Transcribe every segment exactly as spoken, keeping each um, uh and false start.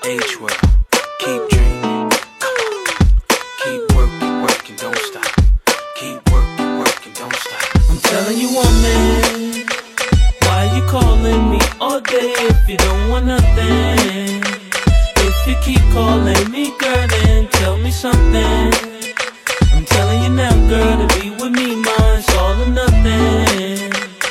age well. Keep dreaming, come on. Keep working, working, don't stop. Keep working, working, don't stop. I'm telling you, woman, why you calling me all day if you don't want nothing? If you keep calling me, girl, then tell me something. I'm telling you now, girl, to be with me, mine's all or nothing.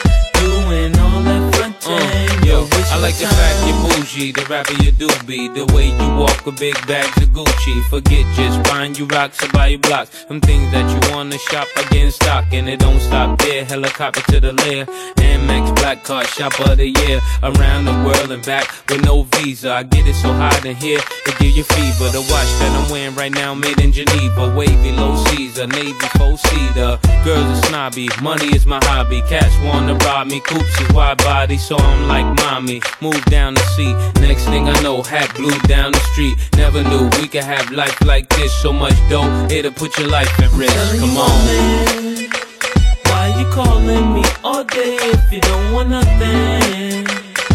Doing all that frontin'. Uh, yo, I like the fact you're bougie, the rapper you do be. The way you walk with big bags of Gucci. Forget just buying you rocks or buy you blocks. Them things that you wanna shop, I get in stock. And it don't stop there, helicopter to the lair. Amex Black Card Shopper of the Year. Around the world and back with no visa. I get it so hot in here, it give you fever. The watch that I'm wearing right now made in Geneva. Wavy, low Caesar, Navy, four-seater. Girls are snobby, money is my hobby. Cats wanna rob me, coops is wide body. So I'm like, mommy, move down the seat. Next thing I know, hat blew down the street. Never knew we could have life like this. So much dough, it'll put your life at risk. Come on. Woman, why you calling me all day if you don't want nothing?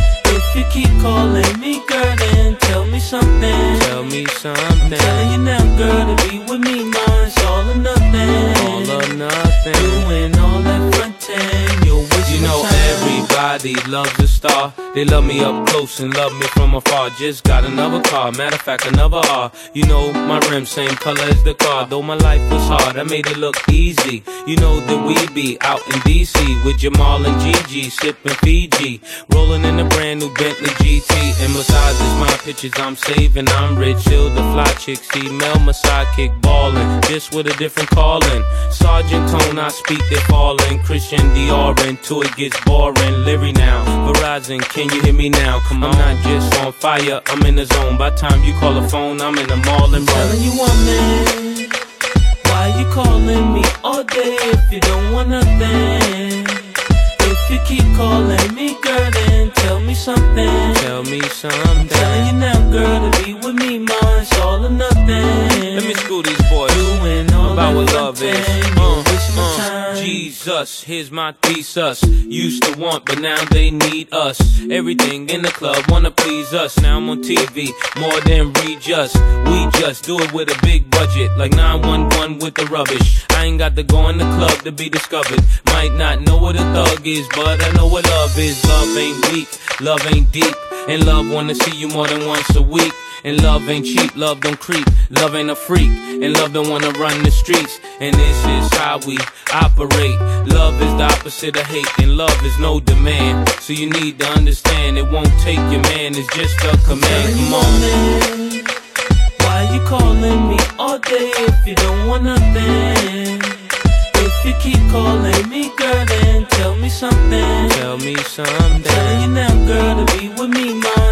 If you keep calling me, girl, then tell me something. Tell me something. I'm telling you now, girl, to be with me, mine's all or nothing. All or nothing. Doing all that frontin', you're wasting You know time. everybody loves a star. They love me up close and love me from afar. Just got another car, matter of fact another R. You know my rim same color as the car. Though my life was hard, I made it look easy. You know that we be out in D C with Jamal and Gigi, sipping Fiji, rolling in a brand new Bentley G T. And massages my pictures, I'm saving, I'm rich. Chill the fly chicks, email my sidekick ballin', just with a different calling. Sergeant Tone, I speak, they fallin'. Christian Dior, until it gets boring. Larry now, Verizon, can you hear me now? Come on, I'm not just on fire, I'm in the zone. By the time you call the phone, I'm in the mall and Telling you, woman, why you calling me all day if you don't want nothing? If you keep calling me, girl, then tell me something. Tell me I'm something. telling you now, girl, to be with me, mine's all or nothing. Let me school these boys Doing all about what that love is. frontin', Uh, you're wasting my uh, time. Jesus, here's my thesis. Used to want, but now they need us. Everything in the club wanna please us. Now I'm on T V, more than read just. We just do it with a big budget, like nine one one with the rubbish. I ain't got to go in the club to be discovered. Might not know what a thug is, but I know what love is. Love ain't weak, love ain't deep, and love wanna see you more than once a week. And love ain't cheap, love don't creep, love ain't a freak, and love don't wanna run the streets. And this is how we operate. Love is the opposite of hate, and love is no demand. So you need to understand, it won't take your man, it's just a command. Telling you, Come on. woman, why you calling me all day if you don't want nothing? If you keep calling me, girl, then tell me something. Tell me I'm telling something. you now, girl, to be with me, mine.